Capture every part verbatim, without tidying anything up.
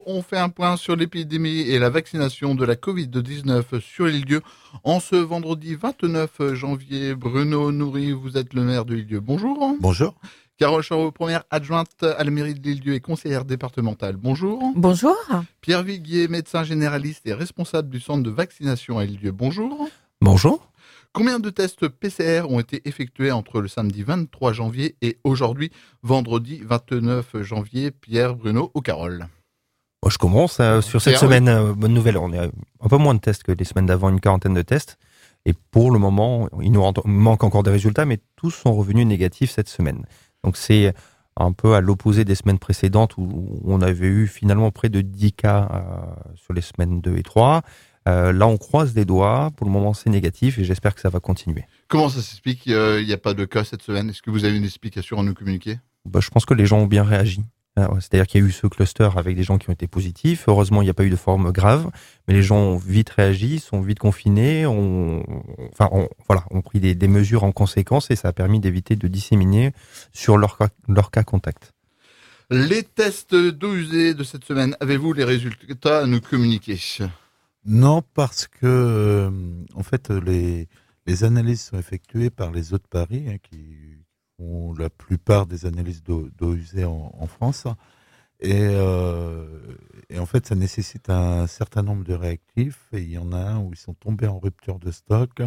On fait un point sur l'épidémie et la vaccination de la covid dix-neuf sur l'Île-Dieu en ce vendredi vingt-neuf janvier. Bruno Nourry, vous êtes le maire de l'Île-Dieu. Bonjour. Bonjour. Carole Charot, première adjointe à la mairie de l'Île-Dieu et conseillère départementale. Bonjour. Bonjour. Pierre Viguier, médecin généraliste et responsable du centre de vaccination à l'Île-Dieu. Bonjour. Bonjour. Combien de tests P C R ont été effectués entre le samedi vingt-trois janvier et aujourd'hui, vendredi vingt-neuf janvier? Pierre, Bruno ou Carole? Moi, je commence euh, sur cette Pierre, semaine. Euh, bonne nouvelle, on est un peu moins de tests que les semaines d'avant, une quarantaine de tests. Et pour le moment, il nous manque encore des résultats, mais tous sont revenus négatifs cette semaine. Donc c'est un peu à l'opposé des semaines précédentes où on avait eu finalement près de dix cas euh, sur les semaines deux et trois. Euh, là, on croise les doigts. Pour le moment, c'est négatif et j'espère que ça va continuer. Comment ça s'explique? Il euh, n'y a pas de cas cette semaine. Est-ce que vous avez une explication à nous communiquer? Bah, je pense que les gens ont bien réagi. C'est-à-dire qu'il y a eu ce cluster avec des gens qui ont été positifs. Heureusement, il n'y a pas eu de forme grave, mais les gens ont vite réagi, sont vite confinés, ont, enfin, ont, voilà, ont pris des, des mesures en conséquence et ça a permis d'éviter de disséminer sur leur cas, leur cas contact. Les tests d'eau usée de cette semaine, avez-vous les résultats à nous communiquer? Non, parce que euh, en fait, les, les analyses sont effectuées par les eaux de Paris, hein, qui font la plupart des analyses d'eau, d'eau usée en, en France. Et, euh, et en fait, ça nécessite un certain nombre de réactifs. Et il y en a un où ils sont tombés en rupture de stock.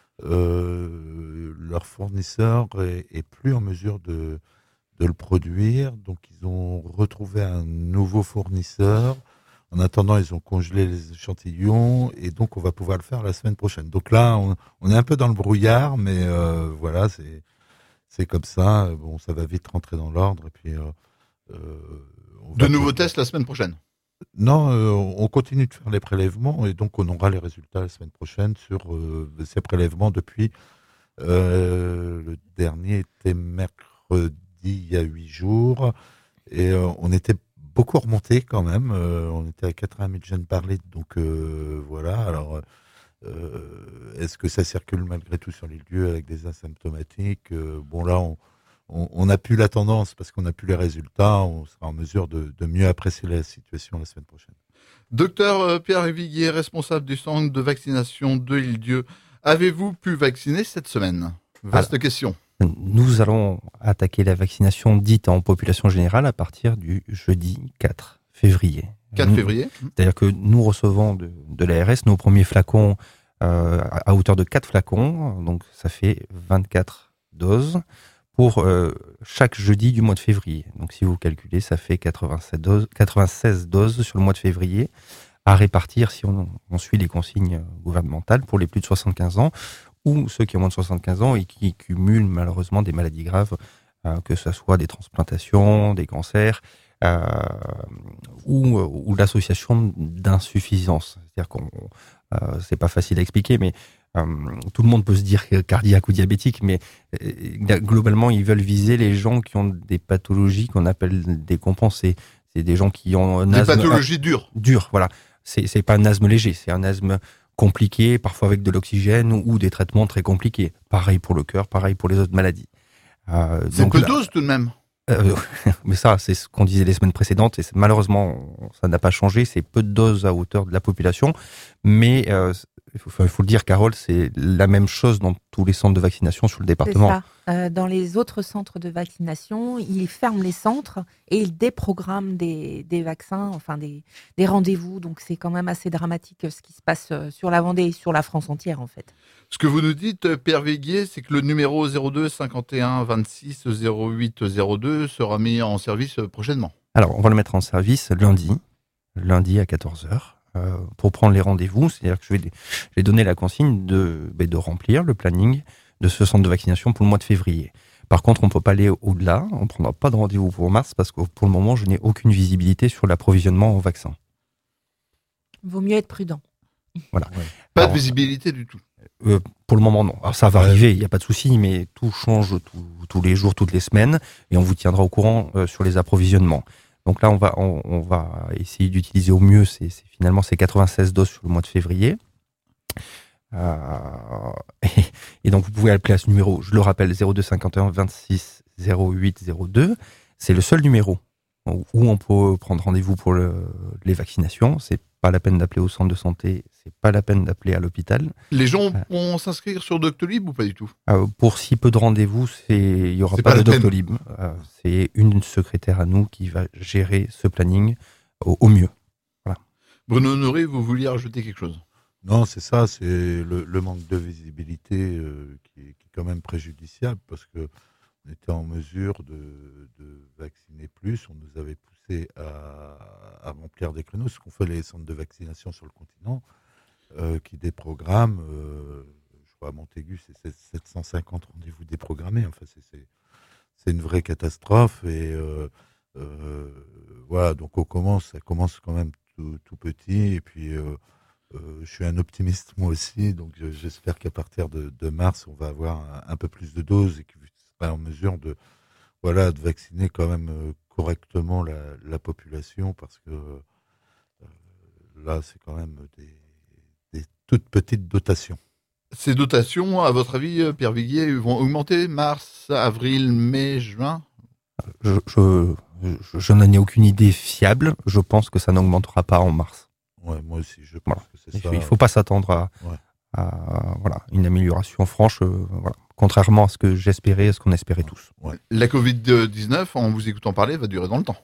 Euh, leur fournisseur est, est plus en mesure de, de le produire. Donc, ils ont retrouvé un nouveau fournisseur. En attendant, ils ont congelé les échantillons et donc on va pouvoir le faire la semaine prochaine. Donc là, on, on est un peu dans le brouillard, mais euh, voilà, c'est c'est comme ça. Bon, ça va vite rentrer dans l'ordre et puis. Euh, euh, on de va nouveaux pouvoir... tests la semaine prochaine? Non, euh, on continue de faire les prélèvements et donc on aura les résultats la semaine prochaine sur euh, ces prélèvements depuis euh, le dernier était mercredi il y a huit jours et euh, on était beaucoup remonté quand même. Euh, on était à quatre-vingt mille jeunes par litre, donc euh, voilà. Alors, euh, est-ce que ça circule malgré tout sur l'Île-Dieu avec des asymptomatiques? euh, Bon, là, on, on, on a plus la tendance parce qu'on a plus les résultats. On sera en mesure de, de mieux apprécier la situation la semaine prochaine. Docteur Pierre Viguier, responsable du centre de vaccination de l'Île-Dieu, avez-vous pu vacciner cette semaine? Vaste Alors. question. Nous allons attaquer la vaccination dite en population générale à partir du jeudi quatre février. quatre février. C'est-à-dire que nous recevons de, de l'A R S nos premiers flacons euh, à hauteur de quatre flacons, donc ça fait vingt-quatre doses pour euh, chaque jeudi du mois de février. Donc si vous calculez, ça fait quatre-vingt-sept doses, quatre-vingt-seize doses sur le mois de février à répartir si on, on suit les consignes gouvernementales pour les plus de soixante-quinze ans. Ou ceux qui ont moins de soixante-quinze ans et qui cumulent malheureusement des maladies graves, euh, que ce soit des transplantations, des cancers, euh, ou, ou l'association d'insuffisance. C'est-à-dire qu'on, euh, c'est pas facile à expliquer, mais euh, tout le monde peut se dire cardiaque ou diabétique, mais euh, globalement, ils veulent viser les gens qui ont des pathologies qu'on appelle décompensées. C'est des gens qui ont un des asthme pathologies dures. Dures, voilà. C'est, c'est pas un asthme léger, c'est un asthme compliqués, parfois avec de l'oxygène ou, ou des traitements très compliqués. Pareil pour le cœur, pareil pour les autres maladies. Euh, c'est peu de doses tout de même. Euh, mais ça, c'est ce qu'on disait les semaines précédentes et malheureusement, ça n'a pas changé. C'est peu de doses à hauteur de la population, mais euh, il faut, il faut le dire, Carole, c'est la même chose dans tous les centres de vaccination sur le département. C'est ça. Euh, dans les autres centres de vaccination, ils ferment les centres et ils déprogramment des, des vaccins, enfin des, des rendez-vous. Donc c'est quand même assez dramatique ce qui se passe sur la Vendée et sur la France entière en fait. Ce que vous nous dites, Pierre Viguier, c'est que le numéro zéro deux cinquante et un vingt-six zéro huit zéro deux sera mis en service prochainement. Alors, on va le mettre en service lundi, lundi à quatorze heures, euh, pour prendre les rendez-vous. C'est-à-dire que je vais, je vais donner la consigne de, de remplir le planning de ce centre de vaccination pour le mois de février. Par contre, on ne peut pas aller au-delà. On ne prendra pas de rendez-vous pour mars parce que pour le moment, je n'ai aucune visibilité sur l'approvisionnement en vaccins. Vaut mieux être prudent. Voilà. Ouais. Pas Alors, de visibilité du tout. Euh, pour le moment, non. Alors, ça va ouais. arriver, il n'y a pas de souci, mais tout change tout, tous les jours, toutes les semaines, et on vous tiendra au courant euh, sur les approvisionnements. Donc là, on va, on, on va essayer d'utiliser au mieux ces, ces, finalement ces quatre-vingt-seize doses sur le mois de février. Euh, et, et donc, vous pouvez appeler à ce numéro, je le rappelle, zéro deux cinquante et un vingt-six zéro huit zéro deux. C'est le seul numéro où on peut prendre rendez-vous pour le, les vaccinations. C'est pas la peine d'appeler au centre de santé, c'est pas la peine d'appeler à l'hôpital. Les gens vont s'inscrire sur Doctolib ou pas du tout? Euh, pour si peu de rendez-vous, c'est il y aura C'est pas, pas de la peine. Doctolib. Euh, c'est une secrétaire à nous qui va gérer ce planning au, au mieux. Bruno Honoré, vous vouliez rajouter quelque chose? Non, c'est ça, c'est le, le manque de visibilité euh, qui, est, qui est quand même préjudiciable parce que on était en mesure de, de vacciner plus, on nous avait poussé à, à remplir des créneaux, ce qu'ont fait les centres de vaccination sur le continent, euh, qui déprogramment, euh, je crois à Montaigu, c'est sept cent cinquante rendez-vous déprogrammés, enfin c'est, c'est, c'est une vraie catastrophe et euh, euh, voilà, donc on commence, ça commence quand même tout, tout petit et puis euh, Euh, je suis un optimiste moi aussi, donc je, j'espère qu'à partir de, de mars, on va avoir un, un peu plus de doses et qu'on sera en mesure de, voilà, de vacciner quand même euh, correctement la, la population, parce que euh, là, c'est quand même des, des toutes petites dotations. Ces dotations, à votre avis, Pierre Viguier, vont augmenter mars, avril, mai, juin? Je, je, je, je n'en ai aucune idée fiable. Je pense que ça n'augmentera pas en mars. Ouais, moi aussi, je pense Voilà. que c'est Il ça. faut, il faut pas s'attendre à, Ouais. à voilà, une amélioration franche, euh, voilà. Contrairement à ce que j'espérais, à ce qu'on espérait tous. Ouais. La covid dix-neuf, en vous écoutant parler, va durer dans le temps.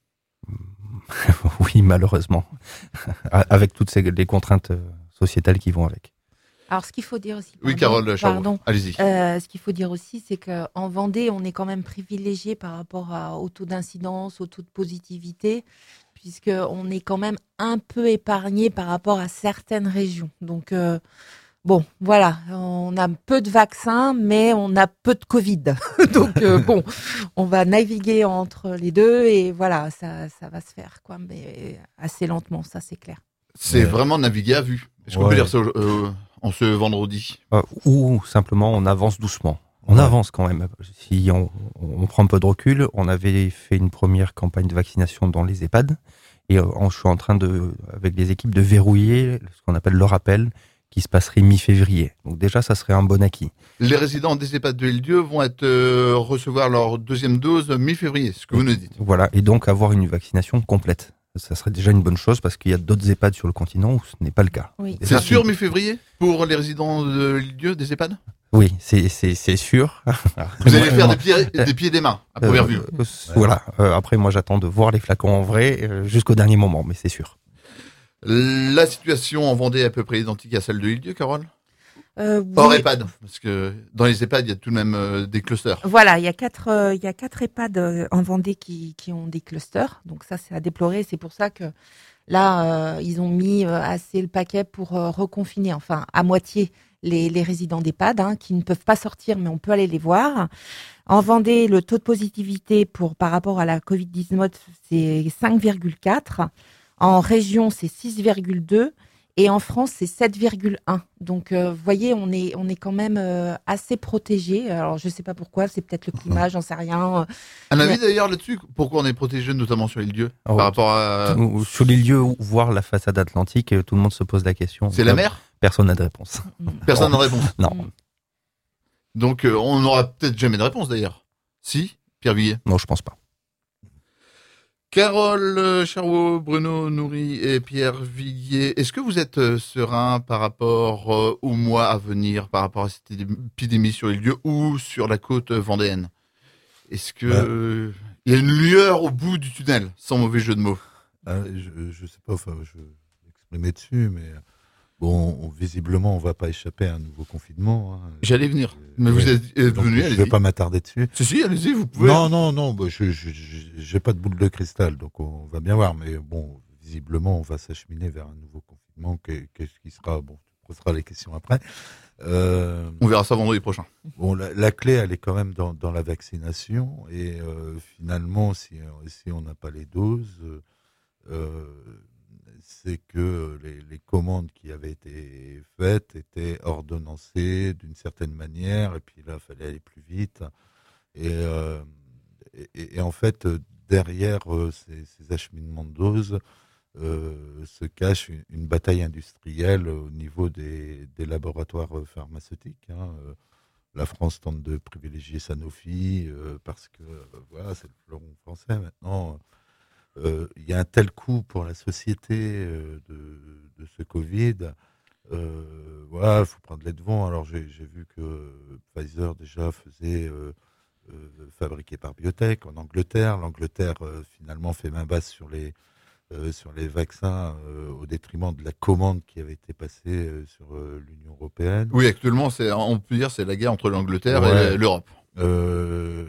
Oui, malheureusement, avec toutes ces, les contraintes sociétales qui vont avec. Alors, ce qu'il faut dire aussi. Oui, pardon, Carole Charot, pardon, allez-y. Euh, ce qu'il faut dire aussi, c'est qu'en Vendée, on est quand même privilégié par rapport à- au taux d'incidence, au taux de positivité, puisqu'on est quand même un peu épargné par rapport à certaines régions. Donc, euh, bon, voilà, on a peu de vaccins, mais on a peu de Covid. Donc, euh, bon, on va naviguer entre les deux et voilà, ça, ça va se faire, quoi, mais assez lentement, ça c'est clair. C'est Ouais. vraiment naviguer à vue. Est-ce qu'on Ouais. peut dire ça euh, en ce vendredi? Euh, ou simplement, on avance doucement. On Ouais. avance quand même. Si on, on prend un peu de recul, on avait fait une première campagne de vaccination dans les EHPAD. Et euh, je suis en train de, avec les équipes, de verrouiller ce qu'on appelle le rappel, qui se passerait mi-février. Donc déjà, ça serait un bon acquis. Les résidents des EHPAD de L'Île-Dieu vont être, euh, recevoir leur deuxième dose mi-février, ce que vous nous dites. Voilà, et donc avoir une vaccination complète. Ça serait déjà une bonne chose parce qu'il y a d'autres EHPAD sur le continent où ce n'est pas le cas. Oui. C'est Déjà, sûr mi-février pour les résidents de L'Île-Dieu des EHPAD? Oui, c'est c'est c'est sûr. Vous allez faire des pieds, des pieds et des mains, à première Euh, vue. euh, Voilà. Euh, après, moi, j'attends de voir les flacons en vrai euh, jusqu'au dernier moment, mais c'est sûr. La situation en Vendée est à peu près identique à celle de L'Île-Dieu, Carole? Euh, Hors oui. EHPAD, parce que dans les EHPAD, il y a tout de même euh, des clusters. Voilà, il y a quatre, euh, il y a quatre EHPAD euh, en Vendée qui, qui ont des clusters. Donc ça, c'est à déplorer. C'est pour ça que là, euh, ils ont mis euh, assez le paquet pour euh, reconfiner, enfin à moitié les, les résidents d'EHPAD hein, qui ne peuvent pas sortir, mais on peut aller les voir. En Vendée, le taux de positivité pour par rapport à la covid dix-neuf, c'est cinq virgule quatre. En région, c'est six virgule deux. Et en France, c'est sept virgule un. Donc, euh, vous voyez, on est, on est quand même euh, assez protégé. Alors, je ne sais pas pourquoi, c'est peut-être le climat, j'en sais rien. Un avis Mais- d'ailleurs là-dessus, pourquoi on est protégé notamment sur L'Île-Dieu Oh, par rapport à... Tout- Sur les lieux où voir la façade atlantique, euh, tout le monde se pose la question. C'est la Euh, mer? Personne n'a de réponse. Personne n'a de réponse. Non, Mm. Donc euh, on n'aura peut-être jamais de réponse d'ailleurs. Si, Pierre Viguier. non, je pense pas. Carole euh, Charot, Bruno Nourri et Pierre Viguier, est-ce que vous êtes euh, serein par rapport euh, aux mois à venir, par rapport à cette épidémie sur L'Île-Dieu ou sur la côte vendéenne? Est-ce que Bah. euh, il y a une lueur au bout du tunnel, sans mauvais jeu de mots? Ah, je, je sais pas, enfin, je vais m'exprimer dessus, mais bon, on- visiblement, on va pas échapper à un nouveau confinement. Hein. J'allais venir, Euh, mais vous ouais. êtes, êtes Donc, venu, je allez-y. vais pas m'attarder dessus. Si, si, allez-y, vous pouvez. Non, non, non, bah, je je- je- j'ai pas de boule de cristal, donc on va bien voir. Mais bon, visiblement, on va s'acheminer vers un nouveau confinement. Qu'est- Qu'est-ce qui sera bon, on posera les questions après. Euh, On verra ça vendredi prochain. Bon, la, la clé, elle est quand même dans, dans la vaccination. Et euh, finalement, si, si on n'a pas les doses, euh, c'est que les, les commandes qui avaient été faites étaient ordonnancées d'une certaine manière. Et puis là, il fallait aller plus vite. Et, euh, et, et en fait, derrière euh, ces, ces acheminements de doses, euh, se cache une, une bataille industrielle au niveau des, des laboratoires pharmaceutiques. Hein. La France tente de privilégier Sanofi euh, parce que euh, voilà, c'est le fleuron français maintenant. euh, il y a un tel coût pour la société euh, de, de ce Covid. Euh, voilà, il faut prendre les devants. Alors j'ai, j'ai vu que Pfizer déjà faisait euh, euh, fabriqué par Biotech en Angleterre. L'Angleterre euh, finalement fait main basse sur les euh, sur les vaccins euh, au détriment de la commande qui avait été passée euh, sur euh, l'Union européenne. Oui, actuellement, c'est, on peut dire c'est la guerre entre l'Angleterre Ouais. et l'Europe. Euh,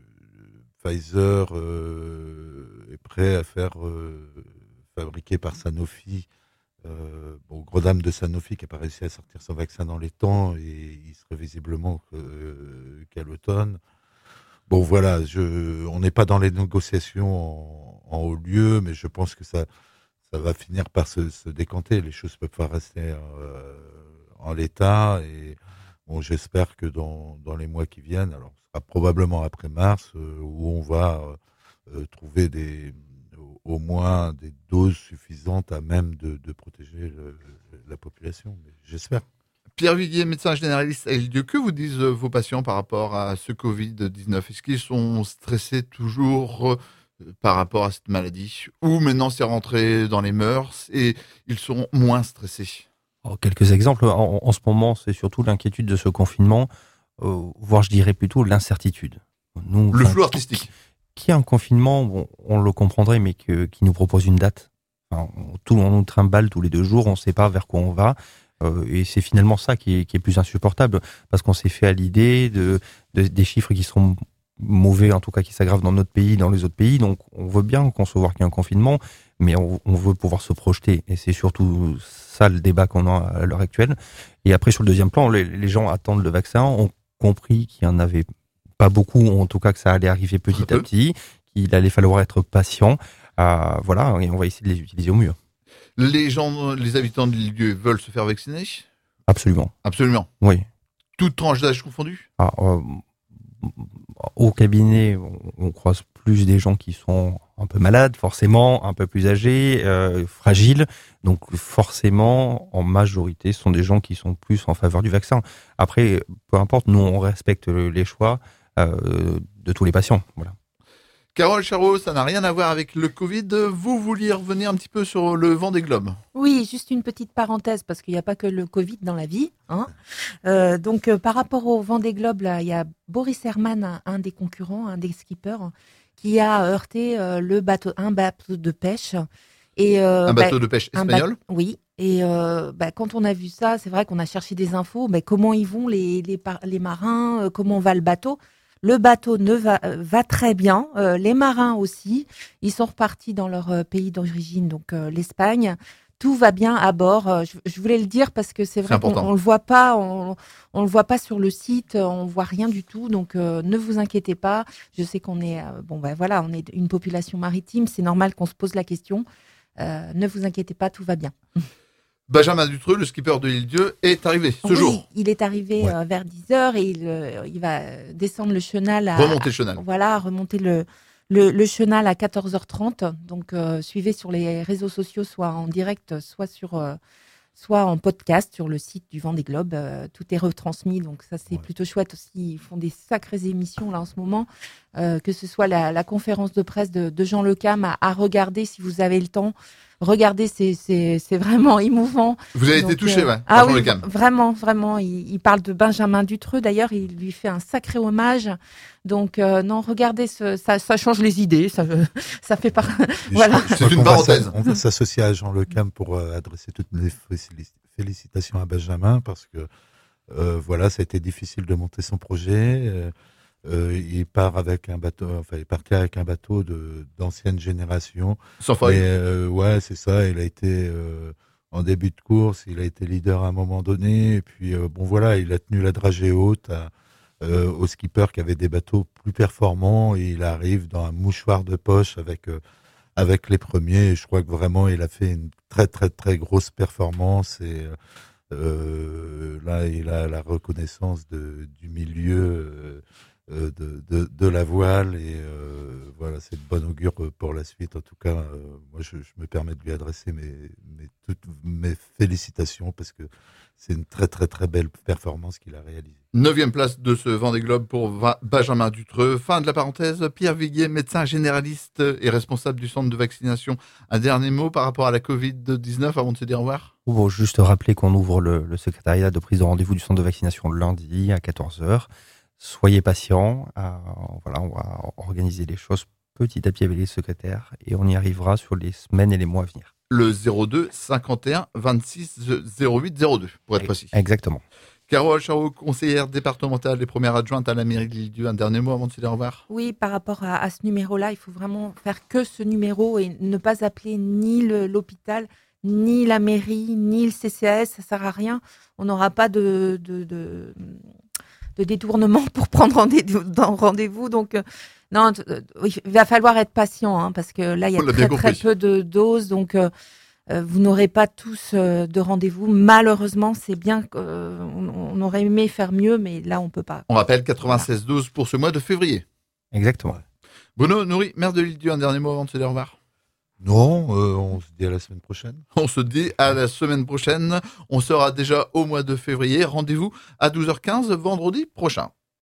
Pfizer euh, est prêt à faire euh, fabriquer par Sanofi. Euh, bon, gros dame de Sanofi qui n'a pas réussi à sortir son vaccin dans les temps et il serait visiblement que, euh, qu'à l'automne. Bon voilà, je, on n'est pas dans les négociations en, en haut lieu, mais je pense que ça, ça va finir par se, se décanter. Les choses peuvent pas rester euh, en l'état et bon, j'espère que dans, dans les mois qui viennent, alors ce sera probablement après mars, euh, où on va euh, trouver des au moins des doses suffisantes à même de, de protéger le, la population. Mais j'espère. Pierre Viguier, médecin généraliste à l'Île-Dieu, que vous disent vos patients par rapport à ce covid dix-neuf? Est-ce qu'ils sont stressés toujours par rapport à cette maladie? Ou maintenant c'est rentré dans les mœurs et ils seront moins stressés? Alors, quelques exemples. En, en ce moment, c'est surtout l'inquiétude de ce confinement, euh, voire je dirais plutôt l'incertitude. Nous, Le enfin, flou artistique. Qui a un confinement, bon, on le comprendrait, mais que, qui nous propose une date. Enfin, on, tout, on nous trimballe tous les deux jours, on ne sait pas vers quoi on va. Euh, et c'est finalement ça qui est, qui est plus insupportable, parce qu'on s'est fait à l'idée de, de, des chiffres qui sont mauvais, en tout cas qui s'aggravent dans notre pays, dans les autres pays. Donc on veut bien concevoir qu'il y a un confinement, mais on, on veut pouvoir se projeter. Et c'est surtout ça le débat qu'on a à l'heure actuelle. Et après, sur le deuxième plan, les, les gens attendent le vaccin, ont compris qu'il y en avait pas beaucoup, en tout cas que ça allait arriver petit à petit, qu'il allait falloir être patient. Euh, voilà, et on va essayer de les utiliser au mieux. Les gens, les habitants de l'île veulent se faire vacciner? Absolument. Absolument. Oui. Toute tranche d'âge confondue? Ah, euh, au cabinet, on, on croise plus des gens qui sont un peu malades, forcément, un peu plus âgés, euh, fragiles. Donc forcément, en majorité, ce sont des gens qui sont plus en faveur du vaccin. Après, peu importe, nous, on respecte les choix euh, de tous les patients. Voilà. Carole Charot, ça n'a rien à voir avec le Covid. Vous vouliez revenir un petit peu sur le Vendée Globe? Oui, juste une petite parenthèse, parce qu'il n'y a pas que le Covid dans la vie. Hein. Euh, donc, euh, par rapport au Vendée Globe, là, il y a Boris Herman, un, un des concurrents, un des skippers, qui a heurté euh, le bateau, un bateau de pêche. Et, euh, un bateau bah, de pêche espagnol? ba- Oui. Et euh, bah, quand on a vu ça, c'est vrai qu'on a cherché des infos. Bah, comment ils vont, les, les, par- les marins, euh, comment va le bateau? Le bateau ne va, va très bien, euh, les marins aussi, ils sont repartis dans leur euh, pays d'origine, donc euh, l'Espagne. Tout va bien à bord. Euh, je, je voulais le dire parce que c'est vrai C'est qu'on important. on le voit pas, on, on le voit pas sur le site, on voit rien du tout. Donc euh, ne vous inquiétez pas. Je sais qu'on est euh, bon, ben voilà, on est une population maritime, c'est normal qu'on se pose la question. Euh, ne vous inquiétez pas, tout va bien. Benjamin Dutreux, le skipper de l'Île-Dieu, est arrivé ce Oui, jour. il est arrivé Ouais. euh, vers dix heures et il, euh, il va descendre le chenal à Remonter le chenal. Voilà, remonter le, le, le chenal à quatorze heures trente. Donc, euh, suivez sur les réseaux sociaux, soit en direct, soit sur, euh, soit en podcast sur le site du Vendée Globe. Euh, tout est retransmis, donc ça c'est Ouais. plutôt chouette aussi. Ils font des sacrées émissions là en ce moment, euh, que ce soit la, la conférence de presse de, de Jean Le Cam à, à regarder si vous avez le temps. Regardez, c'est, c'est, c'est vraiment émouvant. Vous avez Donc, été touché, euh, ouais, ah par Jean oui, Le Cam. vraiment, vraiment. Il, il parle de Benjamin Dutreux. D'ailleurs, il lui fait un sacré hommage. Donc, euh, non, regardez, ce, ça, ça change les idées. Ça, ça fait par... Voilà. Je- je C'est crois une qu'on va parenthèse. s'a- On va s'associer à Jean Le Cam pour euh, adresser toutes mes félici- félicitations à Benjamin parce que euh, voilà, ça a été difficile de monter son projet. Euh, euh, il part avec un bateau, enfin, il partait avec un bateau de d'ancienne génération. Sans faille. Mais euh, ouais, c'est ça. Il a été euh, en début de course, il a été leader à un moment donné. Et puis euh, bon voilà, il a tenu la dragée haute à, euh, aux skippers qui avaient des bateaux plus performants. Et il arrive dans un mouchoir de poche avec euh, avec les premiers. Et je crois que vraiment, il a fait une très très très grosse performance. Et euh, là, il a la reconnaissance de, du milieu. Euh, de, de, de la voile et euh, voilà, c'est de bon augure pour la suite. En tout cas, euh, moi, je, je me permets de lui adresser mes, mes, toutes mes félicitations parce que c'est une très très très belle performance qu'il a réalisée. Neuvième place de ce Vendée Globe pour Va- Benjamin Dutreux. Fin de la parenthèse. Pierre Viguier, médecin généraliste et responsable du centre de vaccination. Un dernier mot par rapport à la covid dix-neuf avant de se dire au revoir. Bon, juste rappeler qu'on ouvre le, le secrétariat de prise de rendez-vous du centre de vaccination lundi à quatorze heures. Soyez patients. Euh, voilà, on va organiser les choses petit à petit avec les secrétaires et on y arrivera sur les semaines et les mois à venir. Le zéro deux cinquante et un vingt-six zéro huit zéro deux, pour être précis. Exactement. Carole Charot, conseillère départementale et première adjointe à la mairie de l'Île-d'Yeu. Un dernier mot avant de se dire au revoir. Oui, par rapport à, à ce numéro-là, il faut vraiment faire que ce numéro et ne pas appeler ni le- l'hôpital, ni la mairie, ni le C C A S. Ça sert à rien. On n'aura pas de, de, de, de détournement pour prendre rendez-vous. dans- rendez-vous. Donc, euh, non, t- euh, oui, il va falloir être patient hein, parce que là, il y a On l'a bien très, très compris. peu de doses. Donc, euh, euh, vous n'aurez pas tous euh, de rendez-vous. Malheureusement, c'est bien qu'on on aurait aimé faire mieux, mais là, on peut pas. On rappelle quatre-vingt-seize doses pour ce mois de février. Exactement. Bruno Nourri, maire de l'Île-d'Yeu, un dernier mot avant de se dire au revoir. Non, euh, on se dit à la semaine prochaine. On se dit à la semaine prochaine. On sera déjà au mois de février. Rendez-vous à douze heures quinze vendredi prochain.